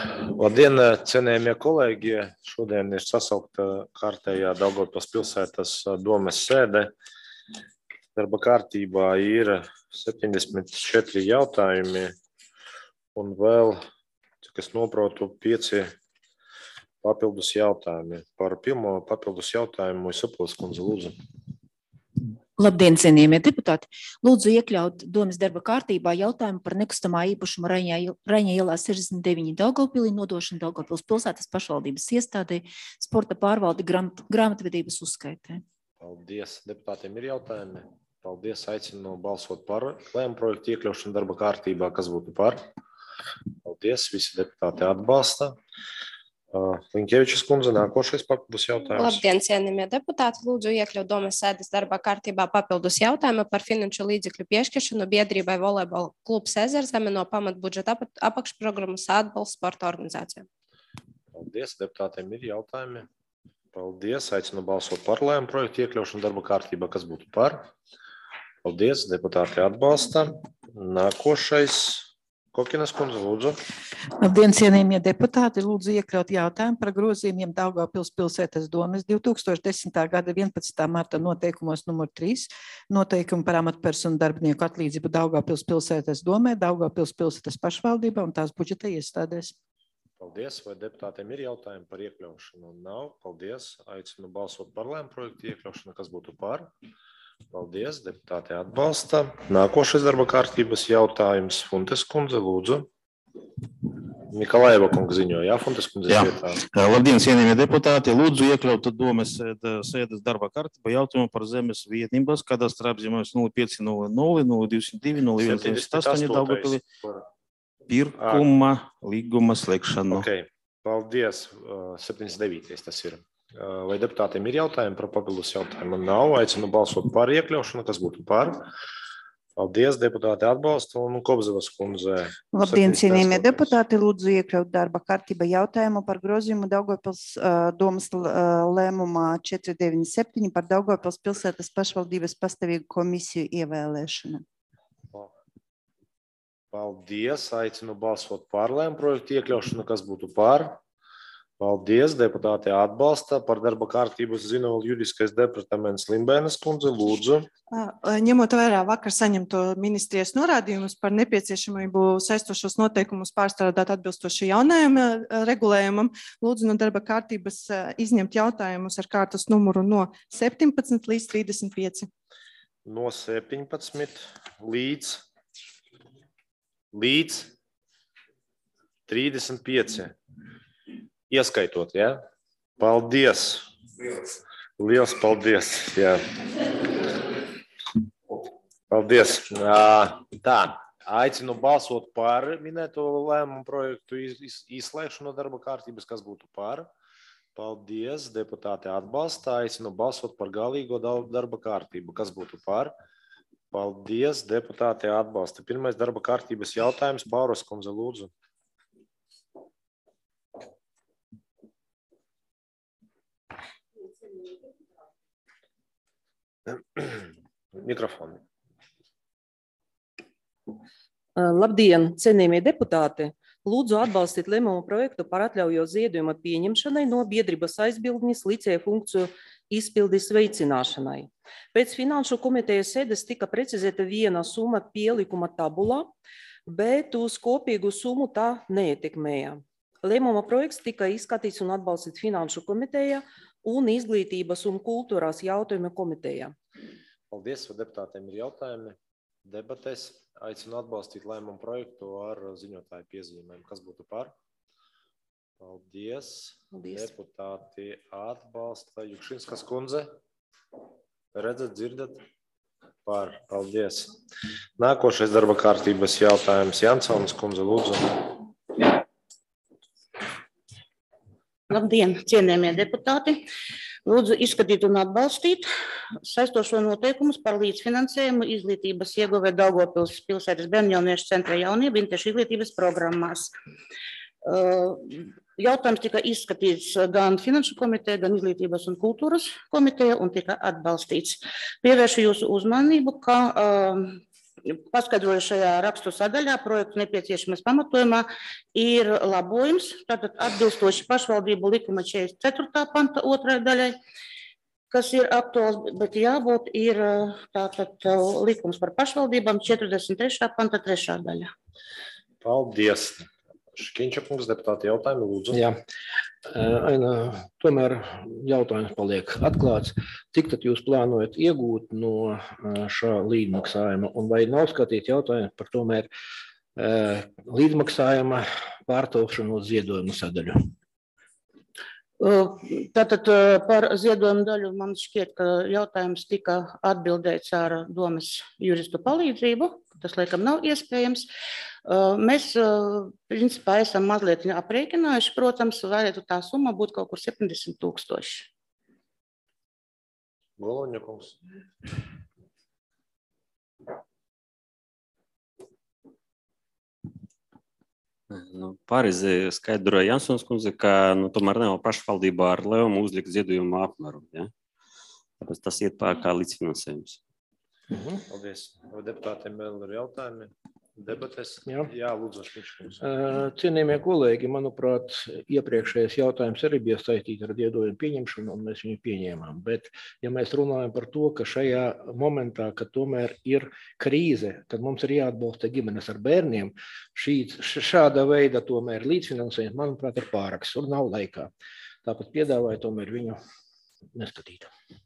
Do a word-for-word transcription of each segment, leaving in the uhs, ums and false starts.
Labdien, cienējamie kolēģi! Šodien ir sasaukta kārtējā Daugavpils pilsētas domes sēde. Darba kārtībā ir septiņdesmit četri jautājumi un vēl, cik es noprotu, pieci papildus jautājumi. Par pirmo papildus jautājumu Isapils kundze, lūdzu. Labdien, cienījamie deputāti! Lūdzu iekļaut domes darba kārtībā jautājumu par nekustamā īpašuma Raņa ielā sešdesmit deviņi Daugavpilī nodošanu Daugavpils pilsētas pašvaldības iestādē sporta pārvaldi grāmat, grāmatvedības uzskaitē. Paldies. Deputātiem ir jautājumi. Paldies. Aicinu balsot par lēmumu projektu iekļaušanu darba kārtībā. Kas būtu par? Paldies. Visi deputāti atbalsta. Liņķevičas kundze, nākošais papildus jautājums. Labdien, cienījamie deputāti! Lūdzu iekļaut domes sēdes darbā kārtībā papildus jautājumu par finanšu līdzekļu piešķiršanu biedrībai volejbola klubs Ezerzeme no pamatbudžeta apakšprogrammas atbalsts sporta organizācijām. Paldies, deputātiem ir jautājumi. Paldies, aicinu balsot par lēmumu projektu iekļaušanu darba kārtībā. Kas būtu par? Paldies, deputāti atbalsta. Nākošais. Kokinas kundze, lūdzu. Labdien, cienījamie deputāti! Lūdzu iekļaut jautājumu par grozījumiem Daugavpils pilsētas domes divi tūkstoši desmitā gada vienpadsmitā marta noteikumos numur trīs, noteikumu par amatpersonu darbinieku atlīdzību Daugavpils pilsētas domē, Daugavpils pilsētas pašvaldībā un tās budžeta iestādēs. Paldies. Vai deputātiem ir jautājumi par iekļaušanu? Nav. Paldies. Aicinu balsot par lēmumu projektu iekļaušanu. Kas būtu par? Paldies, deputāti atbalsta. Nākošais darba kārtības jautājums. Funtes kundze, lūdzu. Mikalaieva kunga ziņo, jā, Funtes kundze vietā. Labdien, cienījamie deputāti. Lūdzu iekļaut domes sēdes darba kārtībā jautājumu par zemes vietnības kadastra apzīmējums nulle pieci nulle nulle nulle divsimt divi nulle viens astoņi Daugavpilī pirkuma līguma slēgšanu. Ok, paldies. septiņdesmit devītais tas ir. Vai deputātiem ir jautājumi par papildus jautājumu? Nav. Aicinu balsot par iekļaušanu. Kas būtu par? Paldies, deputāti atbalsta un Kobzevas kundze. Labdien, cienījamie deputāti! Lūdzu iekļaut darba kārtībā jautājumu par grozījumu Daugavpils uh, domas lēmumā četri deviņi septiņi par Daugavpils pilsētas pašvaldības pastāvīgu komisiju ievēlēšanu. Paldies. Aicinu balsot par lēmumu projektu iekļaušanu. Kas būtu par? Paldies, deputāti atbalsta. Par darba kārtību zina vēl juridiskais departaments Limbēnas kundze, lūdzu. Ņemot vērā vakar saņemto ministrijas norādījumus par nepieciešamību saistošos noteikumus pārstrādāt atbilstoši jaunajam regulējumam, lūdzu no darba kārtības izņemt jautājumus ar kārtas numuru no septiņpadsmit līdz trīsdesmit pieci. No septiņpadsmit līdz, līdz trīsdesmit pieci. Ieskaitot, jā? Paldies. Liels paldies, jā. Paldies. Tā, aicinu balsot par minēto lēmumu projektu izslēgšanu no darba kārtības. Kas būtu par? Paldies, deputāti atbalsta. Aicinu balsot par galīgo darba kārtību. Kas būtu par? Paldies, deputāti atbalsta. Pirmais darba kārtības jautājums. Pauras kundze, lūdzu. Mikrofoni. Labdien, cienījamie deputāti! Lūdzu atbalstīt lēmumu projektu par atļaujo ziedojuma pieņemšanai no biedrības aizbildnis licēja funkciju izpildes veicināšanai. Pēc finanšu komitejas sēdes tika precizēta viena summa pielikuma tabulā, bet uz kopīgu summu tā neietekmēja. Lēmuma projekts tika izskatīts un atbalstīts finanšu komiteja un izglītības un kultūrās jautājumu komiteja. Paldies, vai deputātiem ir jautājumi? Debatēs aicinu atbalstīt lēmumu projektu ar ziņotāju piezīmēm. Kas būtu par? Paldies. Paldies. Deputāti atbalsta. Jukšinskas kundze. Redzat, dzirdat? Par. Paldies. Nākošais darba kārtības jautājums. Jansaunas kundze, lūdzu. Labdien, cienējamie deputāti! Lūdzu izskatīt un atbalstīt saistošo noteikumus par līdzfinansējumu izglītības ieguvē Daugavpils pilsētas bērnu jauniešu centra jaunību interešu izglītības programmās. Jautājums tika izskatīts gan finanšu komiteja, gan izglītības un kultūras komiteja un tika atbalstīts. Pievēršu jūsu uzmanību, ka paskaidroju šajā rakstu sadaļā, projektu nepieciešamības pamatojumā ir labojums, tātad atbilstoši pašvaldību likuma četrdesmit ceturtā panta otrai daļai, kas ir aktuāls, bet jābūt ir tātad likums par pašvaldībām četrdesmit trešā panta trešā daļa. Paldies. Škiņša kungs, deputāti jautājumi, lūdzu. Jā, Aina, tomēr jautājums paliek atklāts. Cik tad jūs plānojat iegūt no šā līdzmaksājuma? Un vai nav skatīt jautājums par tomēr līdzmaksājuma pārcelšanu uz ziedojumu sadaļu? Tātad par ziedojumu daļu man šķiet, ka jautājums tika atbildēts ar domes juristu palīdzību. Tas, laikam, nav iespējams. Mēs, principā, esam mazliet aprēķinājuši, protams, varētu tā summa būt kaut kur septiņdesmit tūkstoši. Goloņa kungs. Nu, pareizi skaidroja Jansons kundze, ka nu, tomēr nav pašvaldībā ar lēmumu uzlikt ziedojumu apmēru. Ja? Tāpēc tas iet pār kā līdzfinansējums. Mhm. Paldies. Vai deputātiem vēl ir jautājumi? Debates? Jā, Jā lūdzu, Škiņš. Cienījamie kolēģi, manuprāt, iepriekšējais jautājums arī bija saistīts ar ziedojumu pieņemšanu, un mēs viņu pieņēmām. Bet, ja mēs runājam par to, ka šajā momentā, kad tomēr ir krīze, tad mums ir jāatbalsta ģimenes ar bērniem, šī, šāda veida tomēr līdzfinansējums, manuprāt, ir pāraks un nav laikā. Tāpat piedāvāju tomēr viņu neskatīt.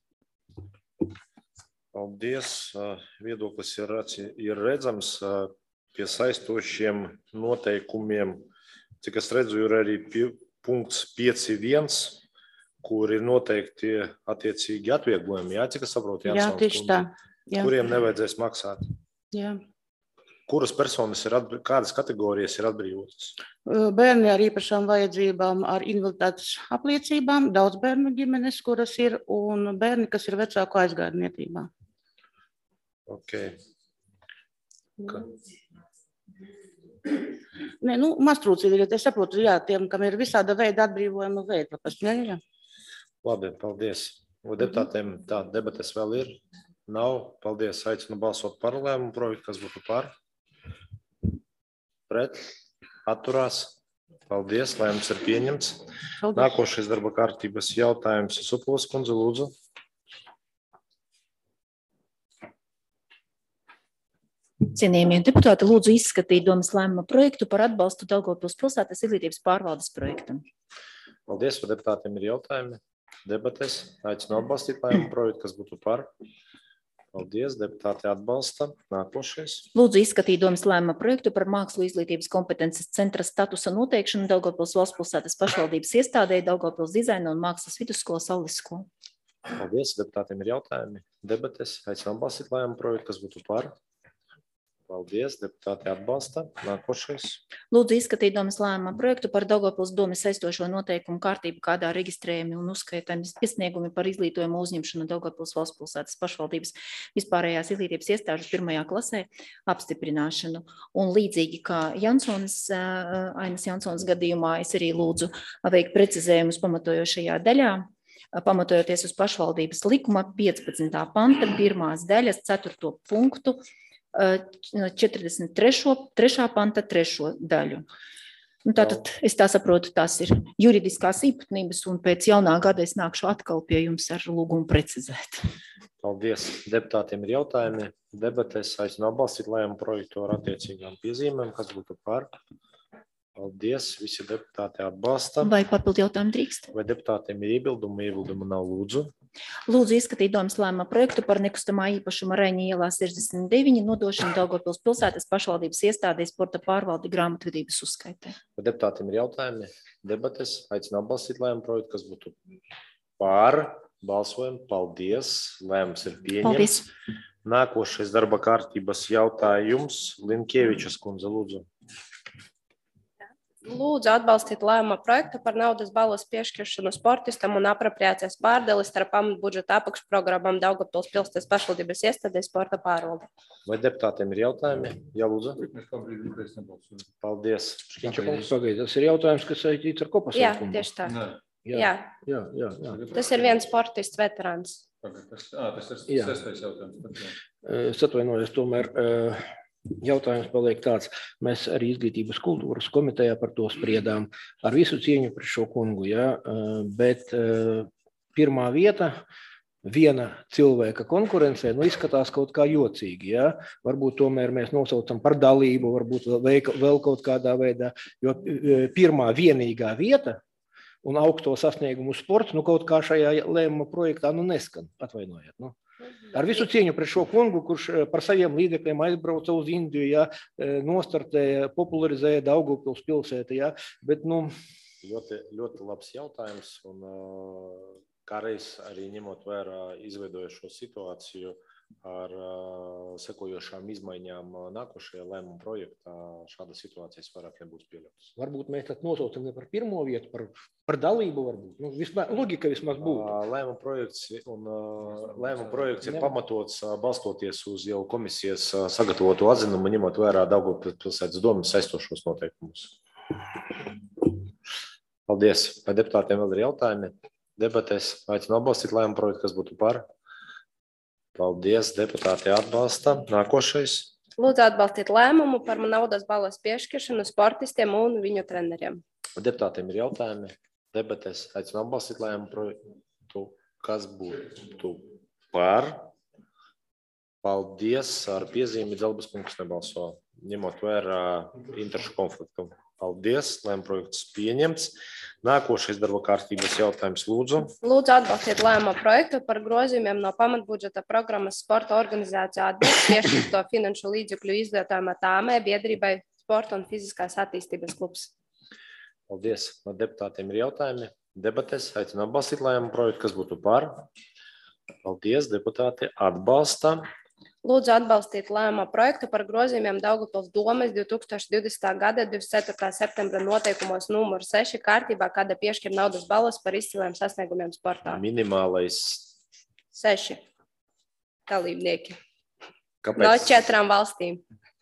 Paldies. Viedoklis ir, ir redzams. Pie saistošiem noteikumiem, cik es redzu, ir arī pie, punkts pieci viens, kur ir noteikti attiecīgi atvieglojumi, jā, cik es saprotu, Jā, tieši tā. Jā. Kuriem nevajadzēs maksāt. Jā. Kuras personas ir, atbr... kādas kategorijas ir atbrīvotas? Bērni ar īpašām vajadzībām, ar invaliditātes apliecībām, daudz bērnu ģimenes, kuras ir, un bērni, kas ir vecāku aizgādnietībā. Ok. Ka... Nē, nu, maztrūcīgi, es saprotu, jā, tiem, kam ir visāda veida atbrīvojuma veida. Jā, jā. Labi, paldies. Vai deputātiem tā debates vēl ir? Nav. Paldies. Aicinu balsot par lēmumu projektu, kas būtu par. Pret. Atturās. Paldies. Lēmums ir pieņemts. Paldies. Nākošais darba kārtības jautājums. Supulas kundze, lūdzu. Cienījamie deputāti, lūdzu izskatīt domas lēmuma projektu par atbalstu Daugavpils pilsētas izglītības pārvaldes projektam. Paldies, vai deputātiem ir jautājumi? Debates. Aicinu atbalstīt lēmumu projektu, kas būtu par. Paldies, deputāti atbalsta. Nākošais. Lūdzu izskatīt domas lēmuma projektu par mākslu izglītības kompetences centra statusa noteikšanu Daugavpils valsts pilsētas pašvaldības iestādē Daugavpils dizaina un mākslas vidusskola Saules skola. Paldies, deputātiem ir jautājumi? Debates. Aicinu atbalstīt lēmumu projektu, kas būtu par. Paldies, deputāti atbalsta. Nākošais. Lūdzu izskatīt domas lēmuma projektu par Daugavpils domes saistošo noteikumu kārtību, kādā reģistrējumi un uzskaitami iesniegumi par izglītojumu uzņemšanu Daugavpils valsts pilsētas pašvaldības vispārējās izglītības iestāžu pirmajā klasē apstiprināšanu. Un līdzīgi kā Jansons, Ainas Jansons gadījumā, es arī lūdzu veikt precizējumus pamatojošajā daļā, pamatojoties uz pašvaldības likuma piecpadsmitā panta pirmās daļas ceturto punktu, četrdesmit trešā panta trešo daļu. Nu, tātad, es tā saprotu, tās ir juridiskās īpatnības, un pēc jaunā gada es nākšu atkal pie jums ar lūgumu precizēt. Paldies. Deputātiem ir jautājumi. Debates. Aicinu atbalstīt lēmumu projektu ar attiecīgām piezīmēm, kas būtu par. Paldies. Visi deputāti atbalsta. Vai papildu jautājumu drīkst? Vai deputātiem ir iebildumi? Iebildumu nav, lūdzu. Lūdzu izskatīt domas lēmuma projektu par nekustamā īpašuma Raņa ielā sešdesmit deviņi nodošanu Daugavpils pilsētas pašvaldības iestādē sporta pārvaldi grāmatvedības uzskaitē. Vai deputātiem ir jautājumi? Debates. Aicinu atbalstīt lēmumu projektu, kas būtu par. Balsojam. Paldies. Lēmums ir pieņemts. Paldies. Nākošais darba kārtības jautājums. Linkievičas kundze, lūdzu. Lūdzu atbalstīt lēmuma projektu par naudas balvas piešķiršanu sportistam un apropriācijas pārdali starp pamatbudžeta apakšprogrammām Daugavpils pilsētas pašvaldības iestādē sporta pārvalde. Vai deputātiem ir jautājumi? Jā, lūdzu. Paldies. Pagaid, tas ir jautājums, kas saistīts ar kopasaukumu. Jā, tieši tā. Jā, jā, jā, jā. Tas ir viens sportists veterāns. Tas, ā, tas ir sestais jautājums. Es atvainojos, tomēr jautājums paliek tāds. Mēs arī Izglītības kultūras komitejā par to spriedām ar visu cieņu pret šo kungu, ja? Bet pirmā vieta viena cilvēka konkurencē, nu izskatās kaut kā jocīgi, ja? Varbūt tomēr mēs nosaucam par dalību, varbūt vēl kaut kādā veidā, jo pirmā vienīgā vieta un augsto sasniegumu sports, nu kaut kā šajā lēmuma projektā, nu neskan, atvainojiet, nu. Ar visu cieņu pret šo kungu, kurš par saviem līdzekļiem aizbrauca uz Indiju, ja, nostartēja, popularizēja Daugavpils pilsētu, ja, bet, nu... Ļoti, ļoti labs jautājums, un kādreiz arī ņemot vērā izveidojušo situāciju ar sekojošām izmaiņām nākošajā lēmuma projektā, šāda situācijas vairāk nebūs pieļautas. Varbūt mēs tad nosaucam ne par pirmo vietu, par, par dalību varbūt. Nu, vismaz, logika vismaz būtu. Lēmuma projekts, un, lēmuma projekts ir pamatots balstoties uz jau komisijas sagatavotu atzinumu, ņemot vērā Daugavpils pilsētas domas saistošos noteikumus. Paldies. Vai deputātiem vēl ir jautājumi? Debatēs aicinu atbalstīt lēmuma projektu, kas būtu par. Paldies, deputāti atbalsta. Nākošais. Lūdzu atbalstīt lēmumu par naudas balvas piešķiršanu sportistiem un viņu treneriem. Deputātiem ir jautājumi. Debatēs aicinu atbalstīt lēmumu projektu, kas būtu par. Paldies, ar piezīmi Dzelbas kungs nebalso, ņemot vērā interešu konfliktu. Paldies, lēmuma projekts pieņemts. Nākošais darba kārtības jautājums, lūdzu. Lūdzu atbalstīt lēmuma projektu par grozījumiem no pamatbudžeta programmas sporta organizāciju atbalstu piešķirto finanšu līdzekļu izlietājumā tāmē biedrībai Sporta un fiziskās attīstības klubs. Paldies. No deputātiem ir jautājumi. Debatēs aicinu atbalstīt lēmuma projektu, kas būtu par. Paldies, deputāti atbalsta. Lūdzu atbalstīt lēmuma projektu par grozījumiem Daugavpils domes divi tūkstoši divdesmitā gada divdesmit ceturtā septembra noteikumos numur seši kārtībā, kāda piešķir naudas balvas par izciliem sasniegumiem sportā. Minimālais. Seši dalībnieki. Kāpēc? No četrām valstīm.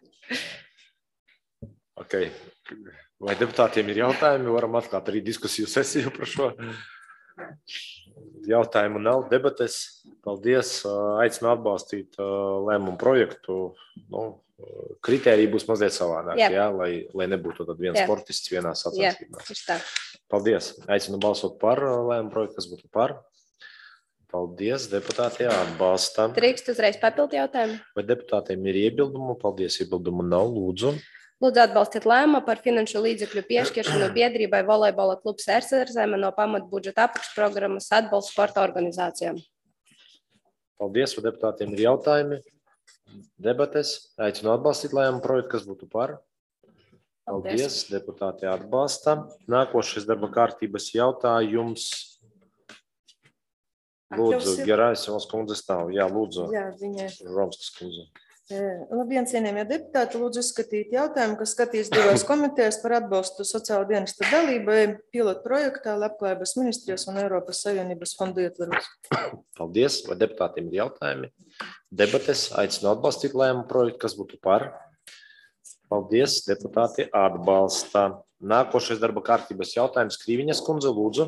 Ok. Vai deputātiem ir jautājumi? Varam atklāt arī diskusiju sesiju par šo. Jautājumu nav, debates. Paldies. Aicinu atbalstīt lēmumu projektu. Nu, kritērija būs mazliet savādāk, jā. Jā, lai, lai nebūtu tad viens jā. Sportists vienā sacensībā. Paldies. Aicinu balsot par lēmumu projektu, kas būtu par. Paldies. Deputāti atbalsta. Drīkst uzreiz papildu jautājumu. Vai deputātiem ir iebildumu? Paldies, iebildumu nav. Lūdzu. Lūdzu atbalstīt lēmumu par finanšu līdzekļu piešķiršanu biedrībai volejbola klubs Erzeme no pamatbudžeta apakšprogrammas atbalsta sporta organizācijām. Paldies, vai deputātiem ir jautājumi? Debates. Aicinu atbalstīt lēmumu projektu, kas būtu par. Paldies, Paldies. Deputāti atbalsta. Nākošais darba kārtības jautājums. Lūdzu, Gerāsevas kundze stāv. Jā, lūdzu. Jā, viņai. Romskas kundze. Labdien, cienījamie deputāti, lūdzu izskatīt jautājumu, kas skatīs divās komitejās par atbalstu sociālo dienestu dalībai pilotu projektā Labklājības ministrijas un Eiropas Savienības fondu ietvaros. Paldies, vai deputātiem ir jautājumi? Debates aicinu atbalstīt lēmumu projektu, kas būtu par. Paldies, deputāti atbalsta. Nākošais darba kārtības jautājums Krīviņas kundze, lūdzu.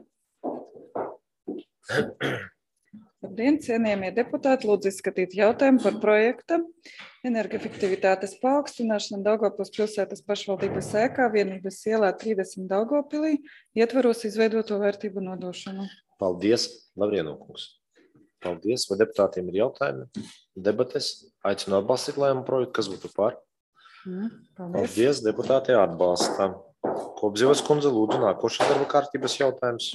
Labdien, cienījamie deputāti, lūdzu izskatīt jautājumu par projekta energoefektivitātes paaugstināšanu Daugavpils pilsētas pašvaldības ēkā vienības ielā trīsdesmit Daugavpilī ietvaros izveidoto vērtību nodošanu. Paldies, Lavrienokungs. Paldies, vai deputātiem ir jautājumi? Debates aicinu atbalstīt lēmumu projektu, kas būtu par. Mm, paldies. Paldies, deputāti atbalsta. Kopzivas kundze, lūdzu, nākošais darba kārtības jautājums.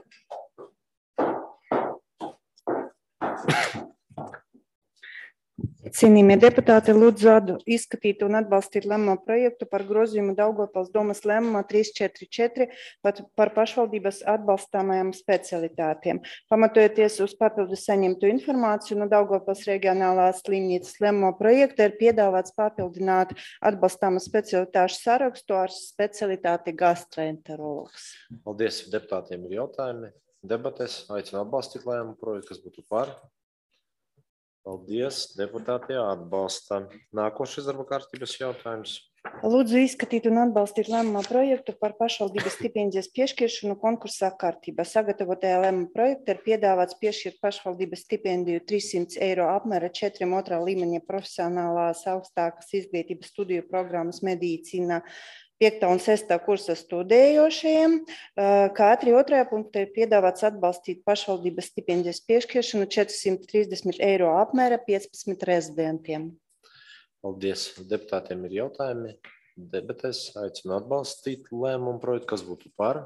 Cienījamie deputāti, lūdzu izskatīt un atbalstīt lēmumu projektu par grozījumu Daugavpils domas lēmumā trīs četri četri par pašvaldības atbalstāmajām specialitātēm. Pamatojoties uz papildus saņemtu informāciju no Daugavpils reģionālās slimnīcas lēmuma projekta, ir piedāvāts papildināt atbalstāmu specialitāšu sarakstu ar specialitāti gastroenterologs. Paldies, deputātiem ir jautājumi. Debates aicinu atbalstīt lēmumu projektu, kas būtu par. Paldies, deputāti atbalsta. Nākošais darba kārtības jautājums. Lūdzu izskatīt un atbalstīt lēmumā projektu par pašvaldības stipendijas piešķiršanu konkursā kārtībā. Sagatavotajā lēmuma projektā ir piedāvāts piešķirt pašvaldības stipendiju trīssimts eiro apmēra četriem otrā līmeņa profesionālās augstākas izglītības studiju programmas medīcīnā piektā un sestā kursa studējošajiem, kā arī otrajā punktā ir piedāvāts atbalstīt pašvaldības stipendijas piešķiršanu četrsimt trīsdesmit eiro apmēra piecpadsmit rezidentiem. Paldies. Deputātiem ir jautājumi. Debatēs aicinu atbalstīt lēmumu projektu, kas būtu par.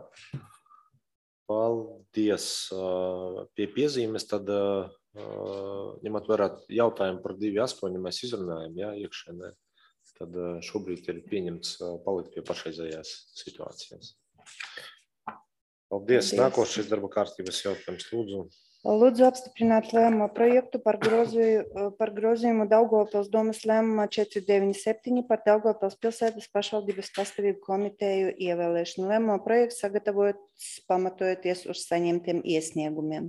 Paldies. Pie piezīmes tad, ņemot vērā jautājumu par divi astoņi, mēs izrunājam, jā, iekšēnē, tad šobrīd ir pieņemts palikt pie pašreizējās situācijas. Paldies. Paldies. Nākošais darba kārtības jautājums, lūdzu. Lūdzu apstiprināt lēmuma projektu par, grozīju, par grozījumu Daugavpils domas lēmumā četri deviņi septiņi par Daugavpils pilsētas pašvaldības pastāvīgu komiteju ievēlēšanu. Lēmuma projekts sagatavots pamatojoties uz saņemtiem iesniegumiem.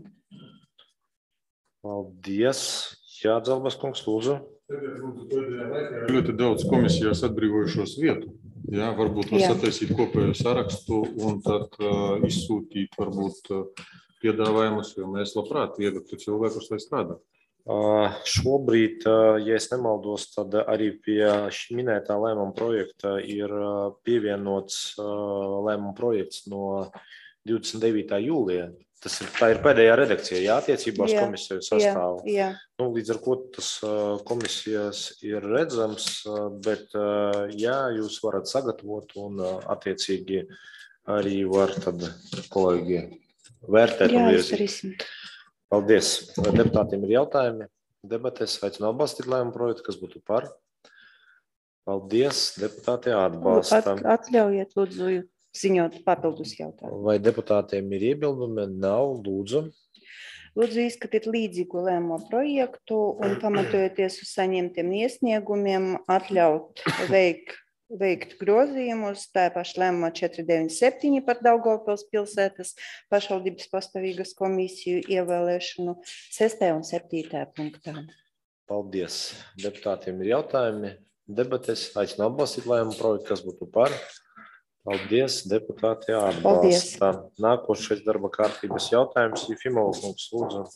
Paldies. Jā, Dzelbas kungs, lūdzu. Ļoti daudz komisijās atbrīvojušos vietu. Jā, varbūt var sataisīt kopējo sarakstu un tad uh, izsūtīt varbūt uh, piedāvājumus, jo mēs labprāt iedoktu cilvēkus, lai strādā. Uh, šobrīd, uh, ja es nemaldos, tad arī pie šī minētā lēmuma projekta ir uh, pievienots uh, lēmuma projekts no divdesmit devītā jūlijā. Tas ir, tā ir pēdējā redakcija, jā, attiecībā uz komisiju sastāvu. Jā, jā. Nu, līdz ar ko tas uh, komisijas ir redzams, uh, bet uh, jā, jūs varat sagatavot un uh, attiecīgi arī var tad kolēģi vērtēt un virzīt. Paldies. Deputātiem ir jautājumi. Debatēs aicinu atbalstīt lēmumu projektu, kas būtu par. Paldies. Deputāti atbalsta. At, atļaujiet, lūdzu, ziņot papildus jautājumu. Vai deputātiem ir iebildumi? Nav, lūdzu. Lūdzu izskatīt līdzīgu lēmumu projektu un pamatojoties uz saņemtiem iesniegumiem atļaut veikt veikt grozījumus, tā paša lēmumā četri deviņi septiņi par Daugavpils pilsētas pašvaldības pastāvīgas komisiju ievēlēšanu sestajā un septītajā punktā. Paldies. Deputātiem ir jautājumi. Debates aicinu atbalstīt lēmumu projektu, kas būtu par. Paldies. Deputāti atbalsta. Nākošais darba kārtības jautājums. Jefimovs kungs, lūdzu.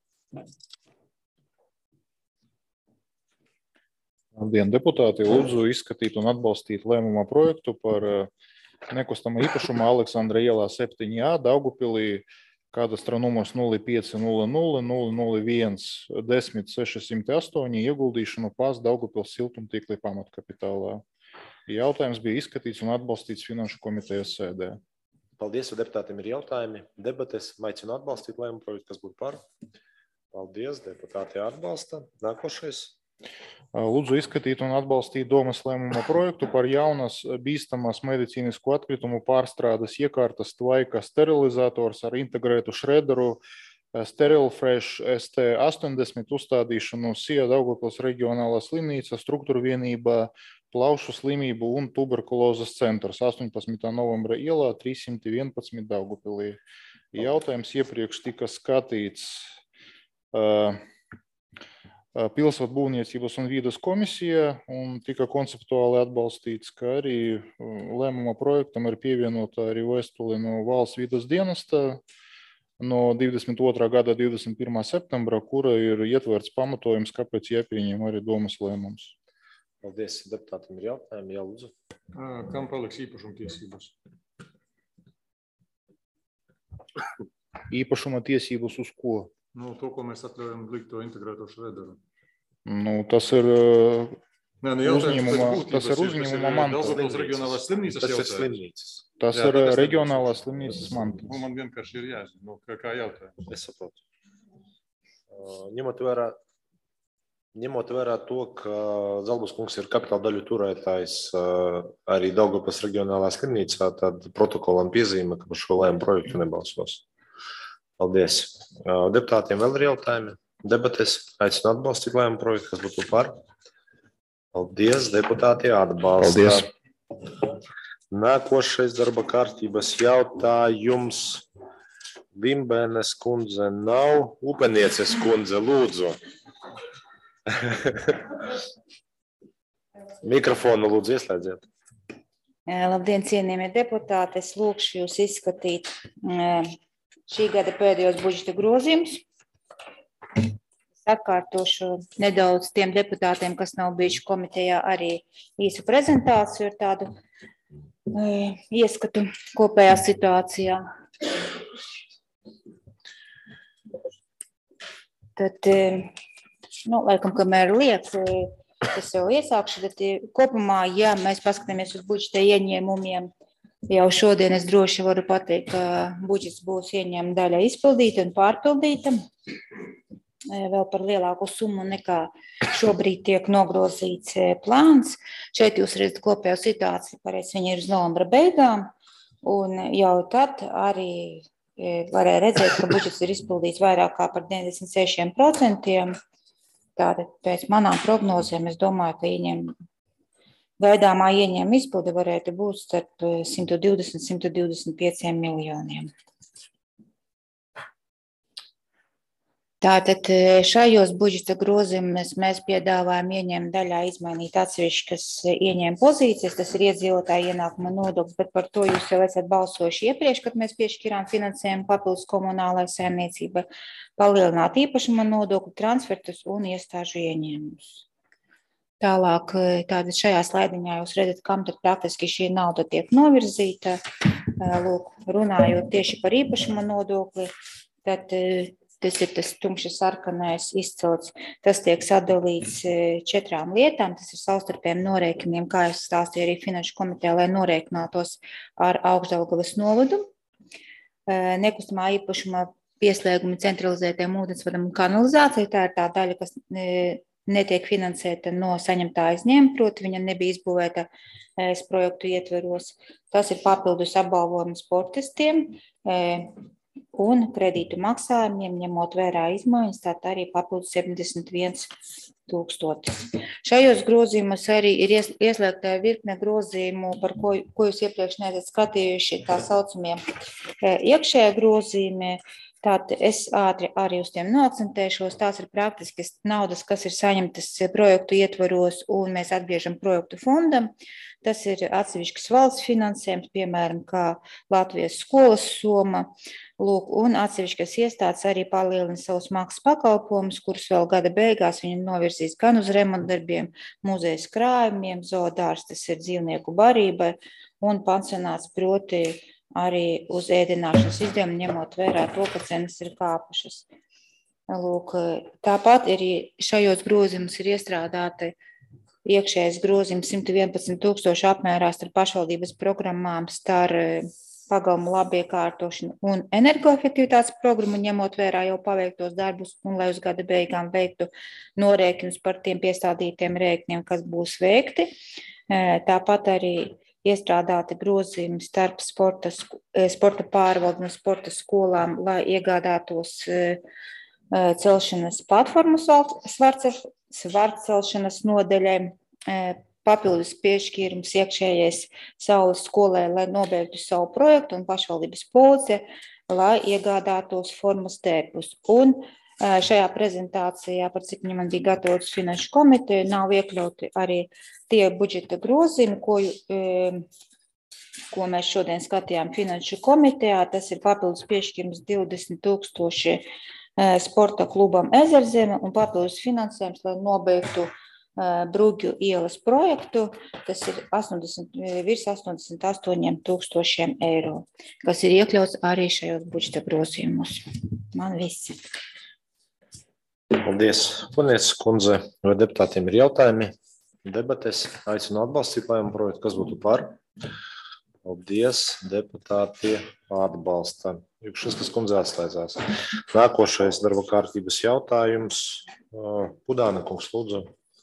Labdien, deputāti! Lūdzu izskatīt un atbalstīt lēmumā projektu par nekustamā īpašuma Aleksandra ielā septiņi A Daugupilī kadastra numurs nulle pieci nulle nulle nulle nulle viens desmit sešsimt astoņi ieguldīšanu pās Daugupils siltumtīkli pamatkapitālā. Jautājums bija izskatīts un atbalstīts finanšu komitejas sēdē. Paldies, ja deputātiem ir jautājumi. Debates aicinu atbalstīt lēmumu projektu, kas būtu par. Paldies, deputāti atbalsta. Nākošais. Lūdzu izskatīt un atbalstīt domas lēmuma projektu par jaunas bīstamās medicīnisko atkritumu pārstrādes iekārtas tvaika sterilizators ar integrētu šrederu Sterilfresh S T astoņdesmit uzstādīšanu Sija Daugavpils reģionālā slimnīca struktūra vienībā plaušu slimību un tuberkulozes centrs astoņpadsmitā novembra ielā trīssimt vienpadsmit Daugavpilī. Jautājums iepriekš tika skatīts uh, Pilsētu būvniecības un vīdes komisija un tika konceptuāli atbalstīts, ka arī lēmuma projektam ir pievienota arī vēstule no valsts vīdes dienesta no divdesmit otrā gada divdesmit pirmā septembra, kura ir ietverts pamatojums, kāpēc jāpieņem arī domas lēmums. Paldies, deputātiem ir jautājumi, jā, lūdzu. Kam paliks īpašuma tiesības? Īpašuma tiesības uz ko? Nu, to, ko mēs atļaujam likt to integrēto šrederu. Nu, tas ir Nē, nu, uzņēmuma, tas ir uzņēmuma manta. Daugavpils reģionālās slimnīcas tas jautājums. Ir slimnīcas. Tas jā, ir reģionālās slimnīcas manta. Nu, man vienkārši ir jāzina, nu, kā, kā jautājums. Es saprotu. Ņemot vērā, ņemot vērā to, ka Zalbas kungs ir kapitāla daļu turētājs arī Daugavpils reģionālā slimnīcā, tad protokolam piezīme, ka par šo lēmumu projektu nebalsos. Paldies. Deputātiem vēl ir jautājumi. Debates aicinu atbalstīt lēmumu projektu, kas būtu par. Paldies, deputāti atbalsta. Paldies. Nākošais darba kārtības jautājums. Vimbēnes kundze nav. Upenieces kundze, lūdzu. Mikrofonu lūdzu ieslēdziet. Labdien, cienījamie deputāti, es lūkšu jūs izskatīt šī gada pēdējos budžeta grozījumus. Es atkārtošu nedaudz tiem deputātiem, kas nav bijuši komitejā, arī īsu prezentāciju ar tādu ieskatu kopējā situācijā. Tad, nu, laikam, kamēr liek, es jau iesākšu, tad kopumā, ja mēs paskatāmies uz budžeta ieņēmumiem, jau šodien es droši varu pateikt, ka budžets būs ieņēmuma daļa izpildīta un pārpildīta, vēl par lielāku summu nekā šobrīd tiek nogrozīts plāns. Šeit jūs redzat kopējo situāciju, pareizi viņa ir uz novembra beigām, un jau tad arī varēja redzēt, ka budžets ir izpildīts vairāk kā par deviņdesmit sešiem procentiem. Tātad pēc manām prognozēm es domāju, ka ieņem, gaidāmā ieņēmuma izpilde varētu būt starp simt divdesmit līdz simt divdesmit pieciem miljoniem. Tātad šajos budžeta grozījumus mēs piedāvājam ieņēmuma daļā izmainīt atsevišķas ieņēmuma pozīcijas, tas ir iedzīvotāju ienākuma nodoklis, bet par to jūs jau esat balsojuši iepriekš, kad mēs piešķirām finansējumu papildus komunālai saimniecībai, palielināt īpašuma nodokli, transfertus un iestāžu ieņēmumus. Tālāk, tātad šajā slaidiņā jūs redzat, kam tad praktiski šī nauda tiek novirzīta. Lūk, runājot tieši par īpašuma nodokli, tad tas ir tas tumši sarkanais izcelts. Tas tiek sadalīts četrām lietām. Tas ir savstarpējiem norēķiniem, kā es stāstīju arī Finanšu komitejā, lai norēķinātos ar Augšdaugavas novadu. Nekustamā īpašuma pieslēgumi centralizētiem ūdensvadam un kanalizācija. Tā ir tā daļa, kas netiek finansēta no saņemtā aizņēmuma, proti viņa nebija izbūvēta es projektu ietveros. Tas ir papildus apbalvojumi sportistiem un kredītu maksājumiem, ņemot vērā izmaiņas, tātad arī papildus septiņdesmit viens tūkstotis. Šajos grozījumos arī ir ieslēgta virkne grozījumu, par ko, ko jūs iepriekš neesat skatījuši, tā saucamie iekšējie grozījumi. Tātad es ātri arī uz tiem noakcentēšos. Tās ir praktiskas naudas, kas ir saņemtas projektu ietvaros, un mēs atgriežam projektu fondam. Tas ir atsevišķs valsts finansējums, piemēram, kā Latvijas skolas soma. Lūk, un atsevišķas iestādes arī palielina savus maksas pakalpojumus, kurus vēl gada beigās viņi novirzīs gan uz remontdarbiem, muzejas krājumiem, zoodārs, tas ir dzīvnieku barībai, un pansionāts proti arī uz ēdināšanas izdevumu, ņemot vērā to, ka cenas ir kāpušas. Lūk, tāpat arī šajos grozījumus ir iestrādāti iekšējais grozījums simt vienpadsmit tūkstoši apmērā starp pašvaldības programmām starp pagalmu labiekārtošanu un energoefektivitātes programmu, ņemot vērā jau paveiktos darbus un lai uz gada beigām veiktu norēķinus par tiem piestādītiem rēķiniem, kas būs veikti. Tāpat arī iestrādāti grozījumi starp sporta, sporta pārvaldu un sporta skolām, lai iegādātos celšanas platformas svarcelšanas nodeļai, papildus piešķīrums iekšējais saules skolai, lai nobeigtu savu projektu un pašvaldības policija, lai iegādātos formas tērpus. Un šajā prezentācijā, par cik man bija gatavots Finanšu komiteja, nav iekļauti arī tie budžeta grozījumi, ko, ko mēs šodien skatījām Finanšu komitejā. Tas ir papildus piešķīrums divdesmit tūkstoši sporta klubam Ezerzeme un papildus finansējums, lai nobeigtu Brugju ielas projektu, tas ir astoņdesmit, virs astoņdesmit astoņiem tūkstošiem eiro, kas ir iekļauts arī šajos budžeta grozījumos. Man viss. Paldies, Kunietes kundze. Vai deputātiem ir jautājumi? Debates aicinu atbalstīt lēmumu projektu, kas būtu par. Paldies, deputāti atbalsta. Jukšuskas kundze atslēdzās. Nākošais darba kārtības jautājums. Pudāna kungs, lūdzu.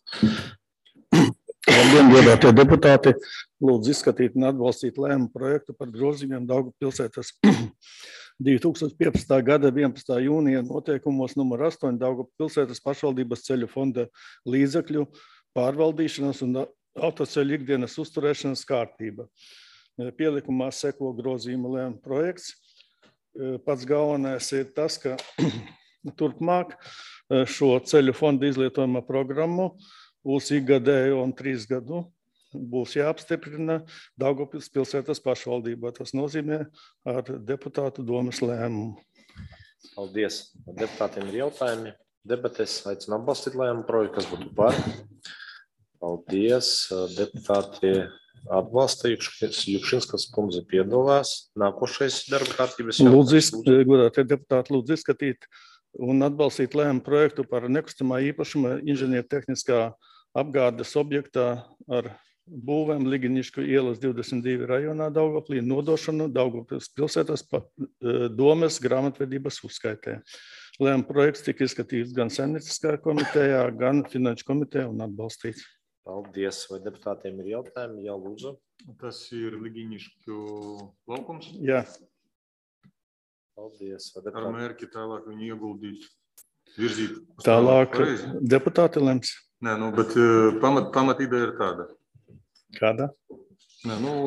Labdien, godātie deputāti! Lūdzu izskatīt un atbalstīt lēmumu projektu par grozījumiem Daugavpilsētas divi tūkstoši piecpadsmitā gada vienpadsmitā jūnija noteikumos numur astoņi Daugavpilsētas pašvaldības ceļu fonda līdzekļu pārvaldīšanas un autoceļu ikdienas uzturēšanas kārtība. Pielikumā seko grozījuma lēmuma projekts. Pats galvenais ir tas, ka turpmāk šo ceļu fonda izlietojuma programmu uz ikgadēju un trīs gadu būs jāapstiprina Daugavpils pilsētas pašvaldībā. Tas nozīmē ar deputātu domes lēmumu. Paldies. Deputātiem ir jautājumi. Debates aicinu atbalstīt lēmumu projektu, kas būtu par. Paldies. Deputāti atbalsta, Jukšinskas kundze piedalās. Nākošais darba kārtības jautājums. Lūdzu, godātie deputāti, lūdzu izskatīt un atbalstīt lēmumu projektu par nekustamā īpašuma inženiertehniskā apgādes objektā ar būvēm Liginišku ielas divdesmit divi rajonā Daugavplī nodošanu Daugavpils pilsētas domes grāmatvedības uzskaitē. Lēmuma projekts tika izskatīts gan Saimnieciskajā komitejā, gan Finanšu komitejā un atbalstīts. Paldies. Vai deputātiem ir jautājumi? Jā, lūdzu. Tas ir Liginišku laukums? Jā. Paldies. Ar mērķi tālāk viņu ieguldīt, virzīt. Tālāk deputāti lems. Nē, nu, bet pamat, pamat ideja ir tāda. Kāda? Nē, nu...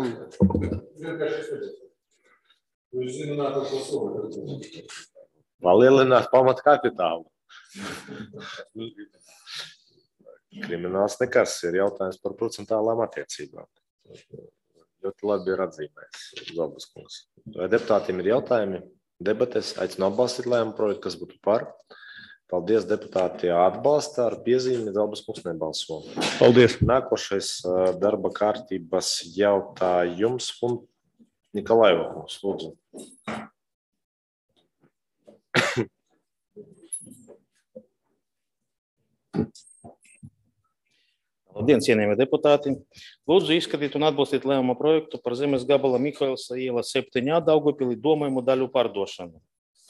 Palielināt pamat kapitālu. Krimināls nekas ir jautājums par procentālām attiecībām. Ļoti labi ir atzīmēts Zobas kungs. Vai deputātiem ir jautājumi? Debates aicinu atbalstīt lēmumu projektu, kas būtu par. Paldies, deputāti atbalsta ar piezīmi, Zobas kungs nebalso. Paldies. Nākošais darba kārtības jautājums un Nikolaiva kungs, lūdzu. Labdien, cienījamie deputāti! Lūdzu izskatīt un atbalstīt lēmuma projektu par zemes gabala Mihailsa iela septiņā Daugavpilī domājumu daļu pārdošanu.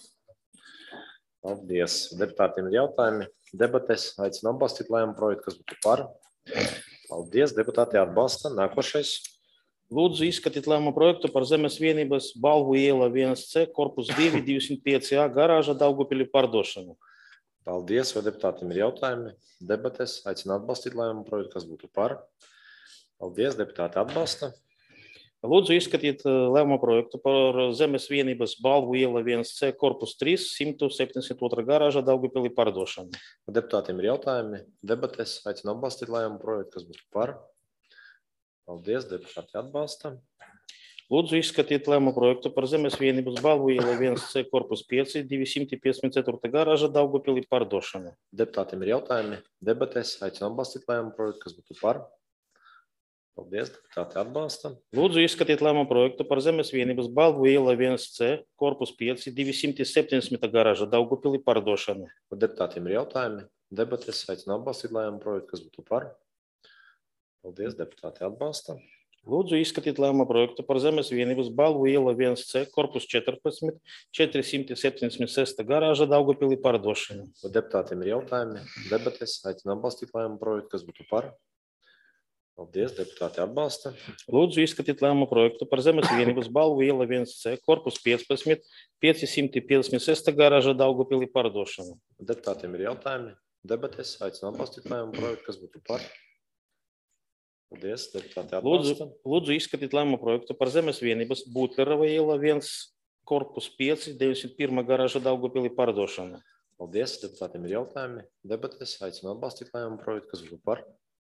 Paldies. Deputātiem ir jautājumi. Debates aicinu atbalstīt lēmuma projektu, kas būtu par. Paldies. Deputāti atbalsta. Nākošais. Lūdzu izskatīt lēmuma projektu par zemes vienības Balvu iela viens C, korpus divi, divsimt pieci A garāža Daugavpilī pārdošanu. Paldies. Vai deputātiem ir jautājumi? Debates aicinu atbalstīt lēmumu projektu, kas būtu par. Paldies. Deputāti atbalsta. Lūdzu izskatīt lēmuma projektu par zemes vienības Balvu iela viens C, korpus trīs, simt septiņdesmit otrā garāža Daugavpilī pārdošanu. Deputātiem ir jautājumi? Debates aicinu atbalstīt lēmumu projektu, kas būtu par. Paldies. Deputāti atbalsta. Lūdzu izskatīt lēmuma projektu par zemes vienības Balvu iela viens C, korpus pieci, divsimt piecdesmit četrā garāža Daugavpilī pārdošanu. Deputātiem ir jautājumi? Debates aicinu atbalstīt lēmumu projektu, kas būtu par. Paldies. Deputāti atbalsta. Lūdzu izskatīt lēmuma projektu par zemes vienības Balvu iela viens C, korpus pieci, divsimt septiņdesmit garāža Daugavpilī pārdošanu. Deputātiem ir jautājumi? Debates aicinu atbalstīt lēmumu projektu, kas būtu par. Paldies. Deputāti atbalsta. Lūdzu izskatīt lēmuma projektu par zemes vienības Balvu iela viens C, korpus četrpadsmit, četrsimt septiņdesmit sestā garāža Daugavpilī pārdošanu. Deputātiem ir jautājumi? Debates aicinu atbalstīt lēmumu projektu, kas būtu par. Paldies. Deputāti atbalsta. Lūdzu izskatīt lēmuma projektu par zemes vienības Balvu iela viens C, korpus piecpadsmit, piecsimt piecdesmit sestā garāža Daugavpilī pārdošanu. Deputātiem ir jautājumi? Debates aicinu atbalstīt lēmumu projektu, kas būtu par. Paldies. Deputāti atbalsta. Lūdzu, lūdzu izskatīt lēmuma projektu par zemes vienības Butlerova iela viens, korpus pieci, deviņdesmit pirmā garāža Daugavpilī pārdošanu. Paldies. Deputātiem ir jautājumi? Debates aicinu atbalstīt lēmumu projektu, kas būtu par.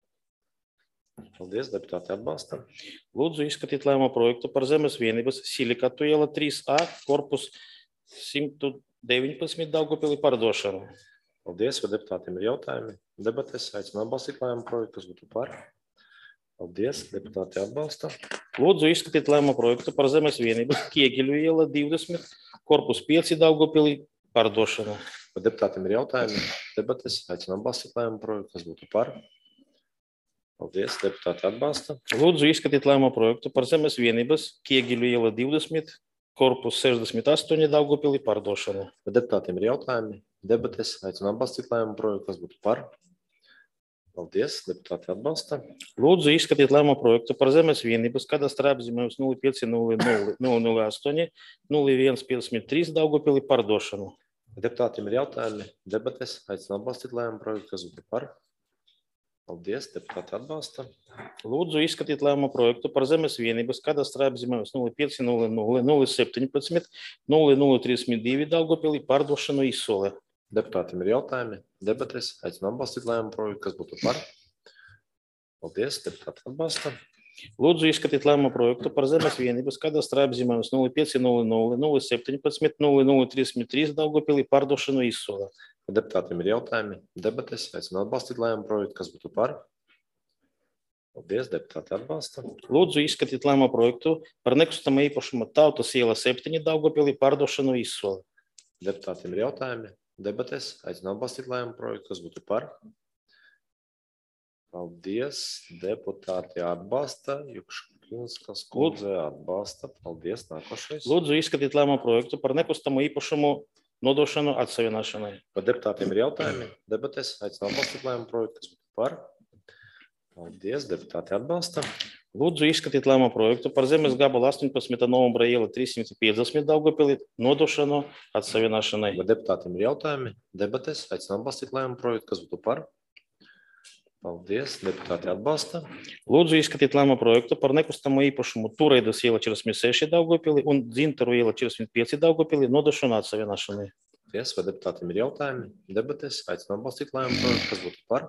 Paldies. Deputāti atbalsta. Lūdzu izskatīt lēmuma projektu par zemes vienības Silikatu iela trīs A, korpus simt deviņpadsmit Daugavpilī pārdošanu. Paldies. Vai deputātiem ir jautājumi? Debates aicinu atbalstīt lēmumu projektu, kas būtu par. Paldies. Deputāti atbalsta. Lūdzu izskatīt lēmuma projektu par zemes vienības Kiegeļu iela divdesmit, korpus pieci Daugavpilī pārdošanu. Deputātiem ir jautājumi? Debates aicinu atbalstīt lēmumu projektu, kas būtu par. Paldies. Deputāti atbalsta. Lūdzu izskatīt lēmuma projektu par zemes vienības Kiegeļu iela divdesmit, korpus sešdesmit astoņi Daugavpilī pārdošanu. Deputātiem ir jautājumi? Debates aicinu atbalstīt lēmumu projektu, kas būtu par. Paldies. Deputāti atbalsta. Lūdzu izskatīt lēmuma projektu par zemes vienības kadastra apzīmējums nulle pieci nulle nulle nulle astoņi nulle viens piecdesmit trīs Daugavpilī pārdošanu. Deputātiem ir jautājumi? Debates aicinu atbalstīt lēmumu projektu, kas būtu par. Paldies. Deputāti atbalsta. Lūdzu izskatīt lēmuma projektu par zemes vienības kadastra apzīmējums nulle pieci nulle nulle nulle septiņpadsmit nulle nulle trīsdesmit divi Daugavpilī pārdošanu izsole. Deputātiem ir jautājumi? Debates aicinu atbalstīt lēmumu projektu, kas būtu par. Paldies, deputāti atbalsta. Lūdzu izskatīt lēmumu projektu par zemes vienības kadastra apzīmējumus nulle pieci nulle nulle nulle septiņpadsmit nulle nulle trīsdesmit trīs Daugavpilī pārdošanu izsolē. Deputātiem ir jautājumi, debates, aicinu atbalstīt lēmumu projektu, kas būtu par. Paldies, deputāti atbalsta. Lūdzu izskatīt lēmumu projektu par nekustamā īpašuma Tautas iela septiņi Daugavpilī pārdošanu izsolē. Deputātiem ir jautājumi, debates, aicinu atbalstīt lēmumu projektu, kas būtu par. Paldies, deputāti atbalsta, Jukškinskas kundze atbalsta. Paldies, nākošais. Lūdzu izskatīt lēmumu projektu par nekustamo īpašumu nodošanu atsavienošanai. Par deputātiem ir jautājumi, debates, aicinu atbalstīt lēmumu projektu, kas būtu par. Paldies, deputāti atbalsta. Lūdzu izskatīt lēmumu projektu par zemes gabalu astoņpadsmit Novembra iela trīssimt piecdesmit Daugavpilī nodošanu atsavienošanai. Par deputātiem ir jautājumi, debates, aicinu atbalstīt lēmumu projektu, kas būtu par. Paldies, deputāti atbalsta. Lūdzu izskatīt lēmumu projektu par nekustamo īpašumu Tureidas iela četrdesmit seši Daugavpilī un Dzintaru iela četrdesmit pieci Daugavpilī nodošanu atsavienošanai. Paldies, vai deputātiem ir jautājumi, debates, aicinu atbalstīt lēmumu projektu, kas būtu par.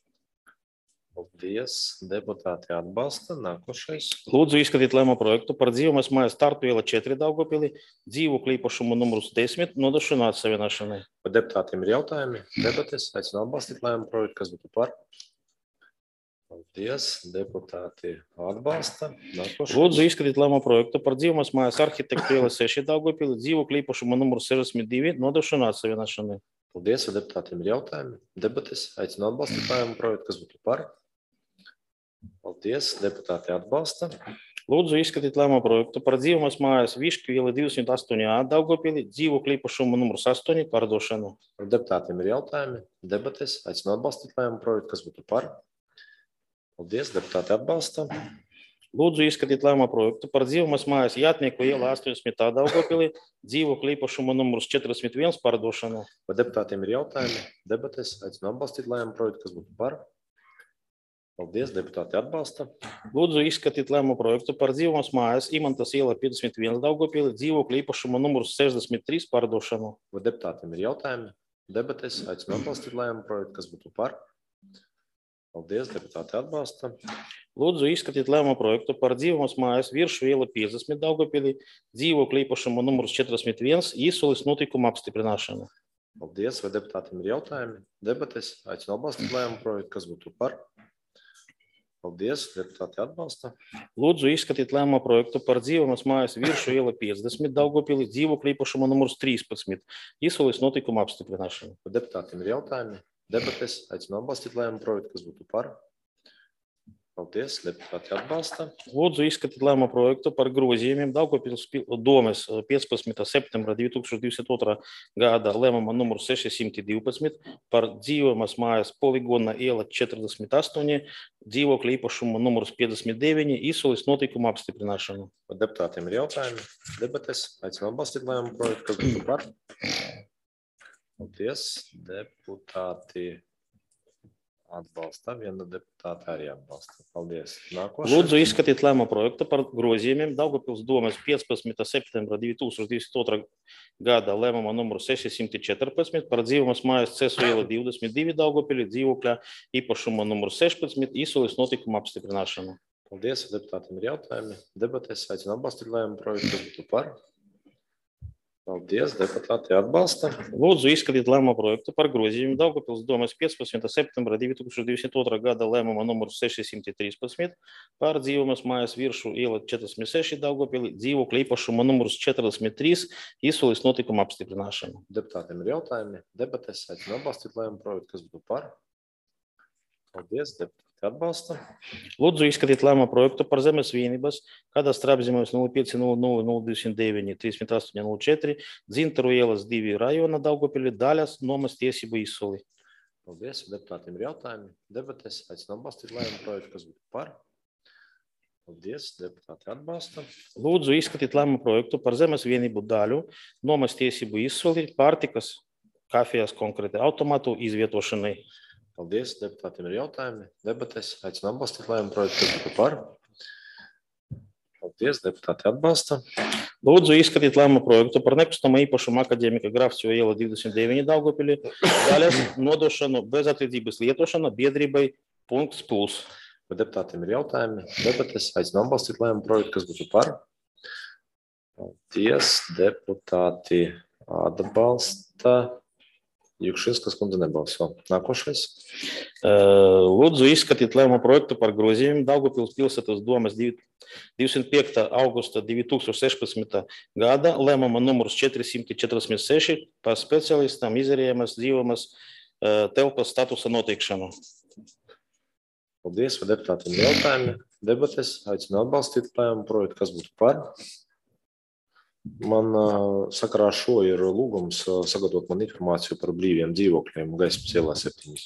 Paldies, deputāti atbalsta. Nākošais. Lūdzu izskatīt lēmumu projektu par dzīvojamas mājas Tartu iela četri Daugavpilī, dzīvokļu īpašumu numurus desmit nodošanu atsavienošanai. Vai deputātiem ir jautājumi, debates, aicinu atbalstīt lēmumu projektu, kas būtu par. Paldies, deputāti atbalsta. Nākošais. Lūdzu izskatīt lēmumu projektu par dzīvojamas mājas Arhitektu iela seši Daugavpilī, dzīvokļu īpašumu numuru sešdesmit divi nodošanu atsavienošanai. Paldies, vai deputātiem ir jautājumi, debates, aicinu atbalstīt lēmumu projektu, kas būtu par. Paldies, deputāti atbalsta. Lūdzu izskatīt lēmumu projektu par dzīvojamas mājas Višķu iela divdesmit astoņi A Daugavpilī, dzīvokļu īpašumu numurs astoņi pārdošanu. Deputātiem ir jautājumi, debates, aicinu atbalstīt lēmumu projektu, kas būtu par. Paldies, deputāti atbalsta. Lūdzu izskatīt lēmumu projektu par dzīvojamas mājas Jātnieku iela astoņdesmit A Daugavpilī, dzīvokļu īpašumu numurs četrdesmit viens pārdošanu. Vai deputātiem ir jautājumi, debates, aicinu atbalstīt lēmumu projektu, kas būtu par. Paldies, deputāti atbalsta. Lūdzu izskatīt lēmumu projektu par dzīvojamas mājas Imantas iela piecdesmit viens Daugavpilī, dzīvokļu īpašumu numurs sešdesmit trīs pārdošanu. Vai deputātiem ir jautājumi, debates, aicinu atbalstīt lēmumu projektu, kas būtu par. Paldies, deputāti atbalsta. Lūdzu izskatīt lēmumu projektu par dzīvojamas mājas Viršu iela piecdesmit Daugavpilī, dzīvokļu īpašumu numurs četrdesmit viens izsoles notikuma apstiprināšanu. Paldies, vai deputātiem ir jautājumi, debates, aicinu atbalstīt lēmumu projektu, kas būtu par. Paldies, deputāti atbalsta. Lūdzu izskatīt lēmumu projektu par dzīvojamas mājas Viršu iela piecdesmit Daugavpilī, dzīvokļu īpašumu numurs trīspadsmit izsoles notikuma apstiprināšanu. Vai deputātiem ir jautājumi, debates, aicinu atbalstīt lēmumu projektu, kas būtu par. Paldies, deputāti atbalsta. Lūdzu izskatīt lēmumu projektu par grozījumiem Daugavpils domes piecpadsmitā septembra divi tūkstoši divdesmit otrā gada lēmuma numuru seši divdesmit par dzīvojamas mājas Poligona iela četrdesmit astoņi, dzīvokļu īpašumu numurs piecdesmit deviņi, izsoles notikuma apstiprināšanu. Vai deputātiem ir jautājumi, debates, aicinu atbalstīt lēmumu projektu, kas būtu par. Paldies, deputāti atbalsta. Viena deputāta arī atbalsta. Paldies. Nākošais. Lūdzu izskatīt lēmumu projektu par grozījumiem Daugavpils domes piecpadsmitā septembra divi tūkstoši divdesmit otrā gada lēmuma numuru seši četrpadsmit par dzīvojamas mājas Cesu iela divdesmit divi Daugavpilī, dzīvokļa īpašuma numuru sešpadsmit, izsoles notikuma apstiprināšanu. Paldies, deputātiem ir jautājumi, debates, aicinu atbalstīt lēmumu projektu, kas būtu par. Paldies, deputāti atbalsta. Lūdzu izskatīt lēmumu projektu par grozījumu Daugavpils domes piecpadsmitā septembra divi tūkstoši divdesmit otrā gada lēmuma numuru seši trīspadsmit par dzīvojamas mājas Viršu iela četrdesmit seši Daugavpilī, dzīvokļu īpašuma numurs četrdesmit trīs, izsoles notikuma apstiprināšanu. Deputātiem ir jautājumi, debates, aicinu atbalstīt lēmumu projektu, kas būtu par. Paldies, deputāti atbalsta. Lūdzu izskatīt lēmumu projektu par zemes vienības kadastra apzīmējums nulle pieci nulle nulle nulle divdesmit deviņi trīsdesmit astoņi nulle četri Dzintaru ielas divi rajona Daugavpilī daļas nomas tiesību izsoli. Paldies, deputātiem ir jautājumi, debates, aicinu atbalstīt lēmumu projektu, kas būtu par. Paldies, deputāti atbalsta. Lūdzu izskatīt lēmumu projektu par zemes vienību daļu nomas tiesību izsoli pārtikas kafijas konkrēti automātu izvietošanai. Paldies, deputātiem ir jautājumi, debates, aicinu atbalstīt lēmumu projektu, kas būtu par. Paldies, deputāti atbalsta. Lūdzu izskatīt lēmumu projektu par nekustamā īpašuma akadēmika Grafcio iela divdesmit deviņi Daugavpilī, daļas nodošanu bez atlīdzības lietošana biedrībai punkts plus. Vai deputātiem ir jautājumi, debates? Aicinu atbalstīt lēmumu projektu, kas būtu par. Paldies, deputāti atbalsta. Jukšinskas kundze nebalso. Nākošais. Lūdzu izskatīt lēmumu projektu par grozījumu Daugavpils pilsētas domas divdesmit piekta augusta divi tūkstoši sešpadsmitā gada lēmuma numurs četri simti četrdesmit seši par speciālistām izdarījamas dzīvojamas telpas statusa noteikšanu. Paldies, vai deputātiem ir jautājumi, debates? Aicinu atbalstīt lēmumu projektu, kas būtu par. Man sakarā šo ir lūgums sagatavot man informāciju par brīviem dzīvokļiem Gaismas ielā septiņi.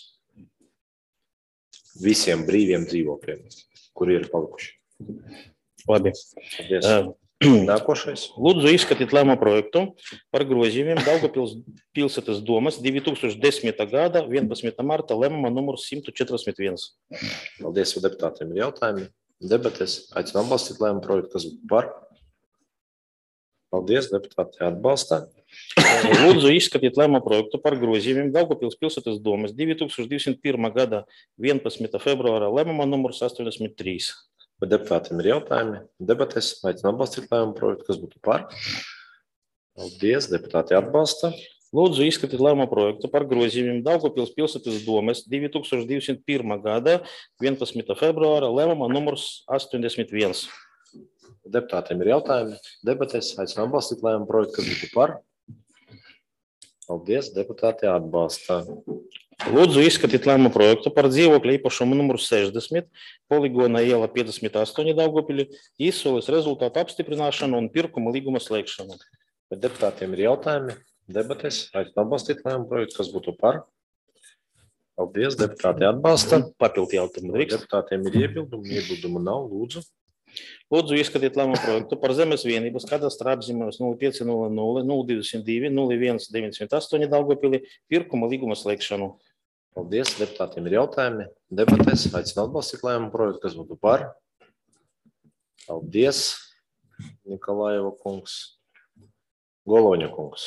Visiem brīviem dzīvokļiem, kuri ir palikuši. Labi. Nākošais. Lūdzu izskatīt lēmumu projektu par grozījumiem Daugavpils pilsētas domas divi tūkstoši desmitā gada vienpadsmitā marta lēmuma numurs simt četrdesmit viens. Paldies, vai deputātiem ir jautājumi, debates? Aicinu atbalstīt lēmumu projektu, kas būtu par. Paldies, deputāti atbalsta. Lūdzu izskatīt lēmumu projektu par grozījumiem Daugavpils pilsētas domas divi tūkstoši divdesmit pirmā gada vienpadsmitā februāra lēmuma numurs astoņdesmit trīs. Vai deputātiem ir jautājumi, debates? Aicinu atbalstīt lēmumu projektu, kas būtu par. Paldies, deputāti atbalsta. Lūdzu izskatīt lēmumu projektu par grozījumiem Daugavpils pilsētas domas divi tūkstoši divdesmit pirmā gada vienpadsmitā februāra lēmuma numurs astoņdesmit viens. Deputātiem ir jautājumi, debates, aicinu atbalstīt lēmumu projektu, kas būtu par. Paldies, deputāti atbalsta. Lūdzu izskatīt lēmumu projektu par dzīvokļa īpašumu numuru sešdesmit, poligona iela piecdesmit astoņi Daugavpili, izsoles rezultātu apstiprināšanu un pirkuma līguma slēgšanu. Bet deputātiem ir jautājumi, debates, aicinu atbalstīt lēmumu projektu, kas būtu par. Paldies, deputāti atbalsta. Papildu jautājumu drīkst. Deputātiem ir iebildumi, iebildumu nav, lūdzu. Lūdzu izskatīt lēmumu projektu par zemes vienības kadastra apzīmējums nulle pieci nulle nulle nulle divdesmit divi nulle viens deviņdesmit astoņi Daugavpili pirkuma līguma slēgšanu. Paldies, deputātiem ir jautājumi, debates, aicinu atbalstīt lēmumu projektu, kas būtu par. Paldies, Nikolājeva kungs, Goloņa kungs.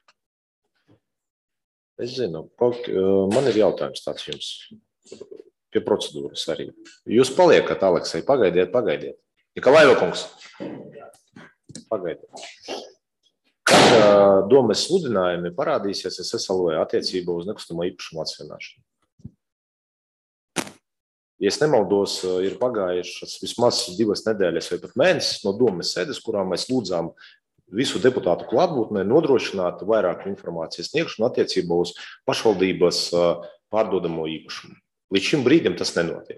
Es zinu, man ir jautājums tāds jums pie procedūras arī. Jūs paliekat, Aleksei, pagaidiet, pagaidiet. Nikolājeva kungs, pagaidiet. Kad domas sludinājumi parādīsies S S L V attiecībā uz nekustamo īpašumu atsvienāšanu? Ja es nemaldos, ir pagājušas vismaz divas nedēļas vai pat mēnesis no domas sēdes, kurā mēs lūdzām visu deputātu klātbūtnē nodrošināt vairāk informācijas sniegšanu attiecībā uz pašvaldības pārdodamo īpašumu. Līdz šim brīdim tas nenotiek.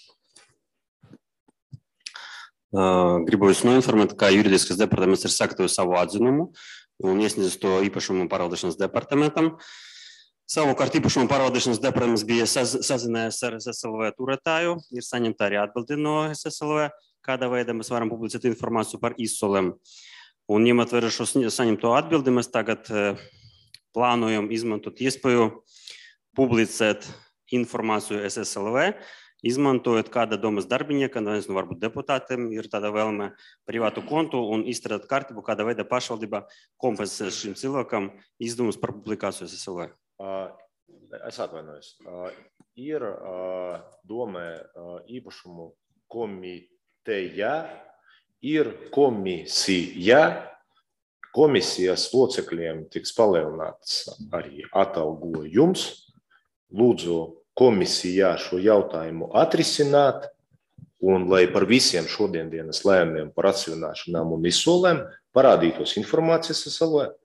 Gribu jūs noinformēt, ka juridiskais departaments ir sagatavojis savu atzinumu un iesniedzis to īpašumu pārvaldīšanas departamentam. Savukārt īpašumu pārvaldīšanas departaments bija sazinājies ar S S L V turētāju, ir saņemta arī atbildi no S S L V, kādā veidā mēs varam publicēt informāciju par izsolēm. Un ņemot vērā šo saņemto atbildi, mēs tagad plānojam izmantot iespēju publicēt informāciju S S L V, izmantojot kāda domas darbinieka, no varbūt deputātiem ir tāda vēlme privātu kontu un izstrādāt kārtību, kāda veida pašvaldība kompensēs šim cilvēkam izdevumus par publikāciju S S L V. Es atvainojos. Ir domē īpašumu komiteja, ir komisija. Komisijas locekļiem tiks palielināts arī atalgojums. Lūdzu komisijā šo jautājumu atrisināt un lai par visiem šodienas lēmumiem par atsvināšanām un izsolēm parādītos informācijas S S L V.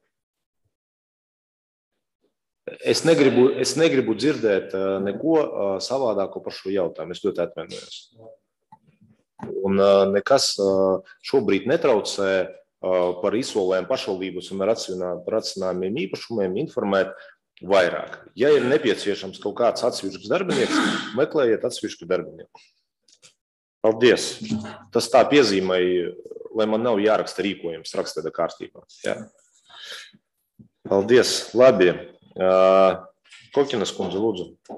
Es negribu, es negribu dzirdēt neko savādāko par šo jautājumu. Es ļoti atvainojos. Un nekas šobrīd netraucē par izsolēm pašvaldības un ar atsvinājumiem īpašumiem informēt vairāk. Ja ir nepieciešams kaut kāds atsevišķs darbinieks, meklējiet atsevišķu darbinieku. Paldies. Tas tā piezīmēja, lai man nav jāraksta rīkojums, rakstēda kārtībā. Jā. Paldies. Labi. Kokinas kundze, lūdzu.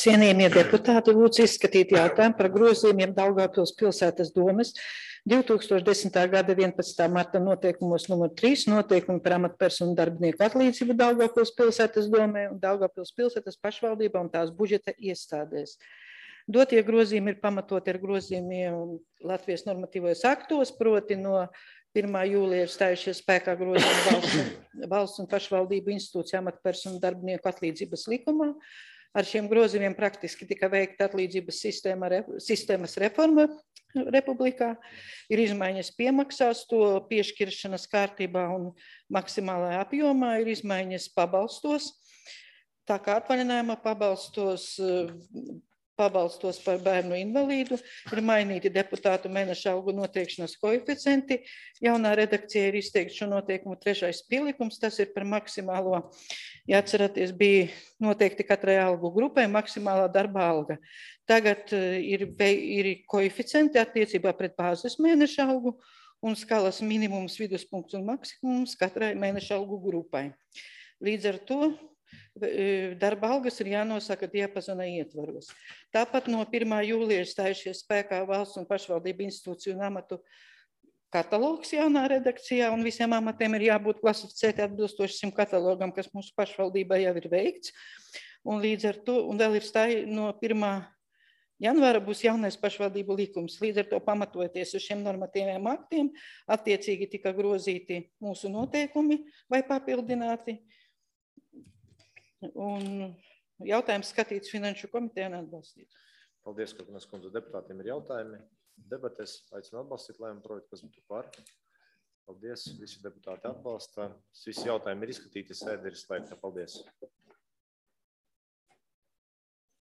Cienījamie deputāti, lūdzu izskatīt jautājumu par grozījumiem Daugavpils pilsētas domes divi tūkstoši desmitā gada vienpadsmitā marta noteikumos numur trīs noteikumi par amatpersonu darbinieku atlīdzību Daugavpils pilsētas domē un Daugavpils pilsētas pašvaldībā un tās budžeta iestādēs. Dotie grozījumi ir pamatoti ar grozījumiem Latvijas normatīvos aktos, proti no pirmā jūlija ir stājušies spēkā grozījumi valsts, valsts un pašvaldību institūciju amatpersonu darbinieku atlīdzības likumā. Ar šiem grozījumiem praktiski tika veikta atlīdzības sistēma, sistēmas reforma republikā, ir izmaiņas piemaksās, to piešķiršanas kārtībā un maksimālajā apjomā, ir izmaiņas pabalstos, tā kā atvaļinājuma pabalstos, pabalstos par bērnu invalīdu, ir mainīti deputātu mēneša algu noteikšanas koeficienti. Jaunā redakcija ir izteikta šo noteikumu trešais pielikums, tas ir par maksimālo, ja atceraties, bija noteikti katrai algu grupai maksimālā darba alga. Tagad ir, ir koeficienti attiecībā pret bāzes mēneša algu un skalas minimums, viduspunkts un maksimums katrai mēneša algu grupai. Līdz ar to darba algas ir jānosaka diapazona ietvaros. Tāpat no pirmā jūlija ir stājušies spēkā valsts un pašvaldību institūciju un amatu katalogs jaunā redakcijā, un visiem amatiem ir jābūt klasificēti atbilstoši šim katalogam, kas mūsu pašvaldībā jau ir veikts. Un līdz ar to, un vēl ir stāj no pirmā janvāra būs jaunais pašvaldību likums. Līdz ar to pamatoties uz šiem normatīviem aktiem, attiecīgi tika grozīti mūsu noteikumi vai papildināti. Un jautājums skatīts Finanšu komitejā un atbalstīt. Paldies, Kurkunas kundze, deputātiem ir jautājumi. Debates aicinu atbalstīt lēmumu projektu, kas būtu par. Paldies, visi deputāti atbalsta. Visi jautājumi ir izskatīti, sēde ir slēgta. Paldies.